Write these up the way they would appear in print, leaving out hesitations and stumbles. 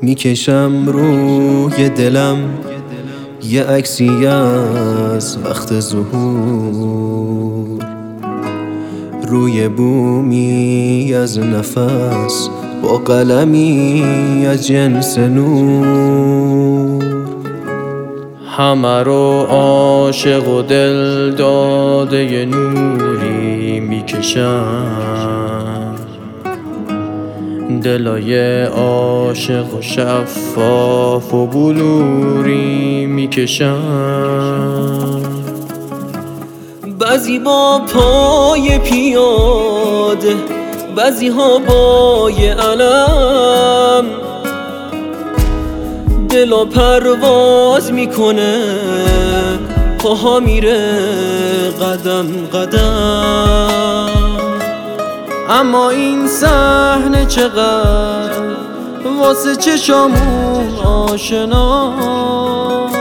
میکشم روی دلم یه عکسی از وقت ظهور، روی بومی از نفس با قلمی از جنس نور. همه رو عاشق و دل داده ی نوری میکشم، دلای عاشق و شفاف و بلوری میکشم. بعضی با پای پیاده، بعضی ها با یه علم، دلا پرواز میکنه، پاها میره قدم قدم. اما این صحنه چقدر واسه چشامون آشناست.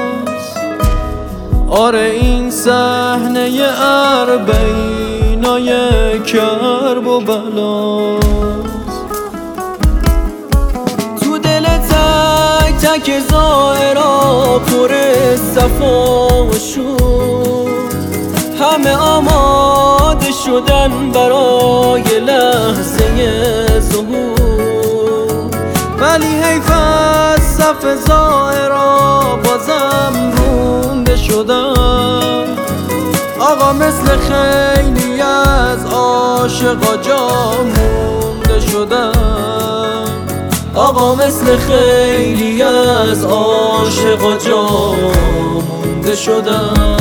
آره این صحنه اربعینای کرب و بلاست. تو دل تک تک زائرا پر صفا و شور، همه آماده شدن برای لحظه ظهور. ولی حیف از صف زائرا بازم رونده شدن. آقا مثل خیلی از عاشقا جا مونده شدن. آقا مثل خیلی از عاشقا جا مونده شدن.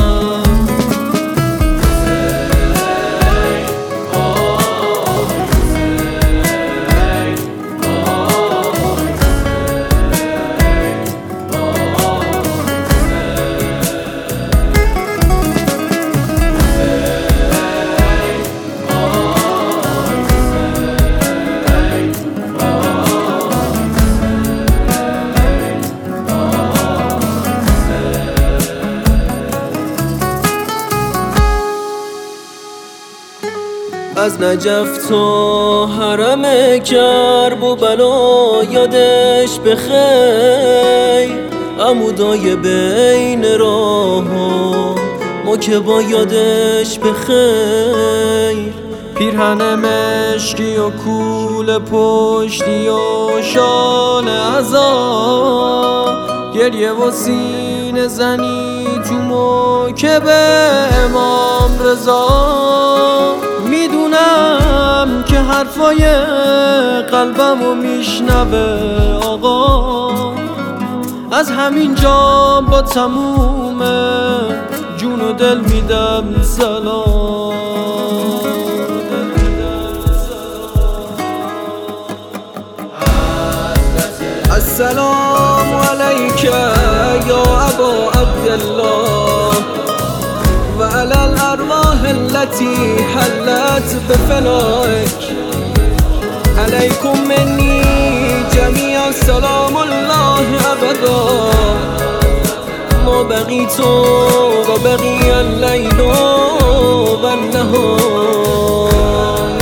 از نجف تا حرم کرب و بلا یادش بخیر، عمودای بین راه ها ما که با یادش بخیر. پیرهن مشکی و کول پشتی و شال عزا، گریه و سینه زنی تو موکب امام رضا. میدونم که حرفای قلبمو میشنوه آقا، از همین جا با تموم جون و دل میدم سلام. السلام علیک یا ابا عبدالله و علی الارواح التي حلت بفنائك. علیکم منی جمیعا سلام الله ابدا، ما بقیت و بقی اللیل و النهار.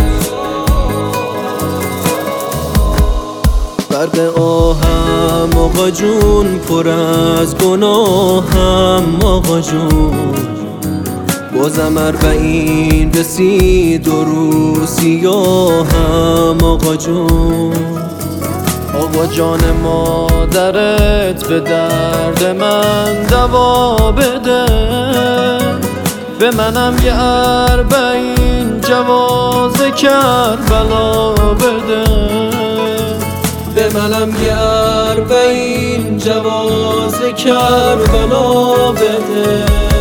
غرق آهم آقا جون، پر از گناهم آقا جون. بازم اربعین رسید و روز سیاهم آقا جون. آقا جان مادرت به درد من دوا بده، به منم یه اربعین جواز کربلا بده، به منم یه اربعین جواز کربلا بده.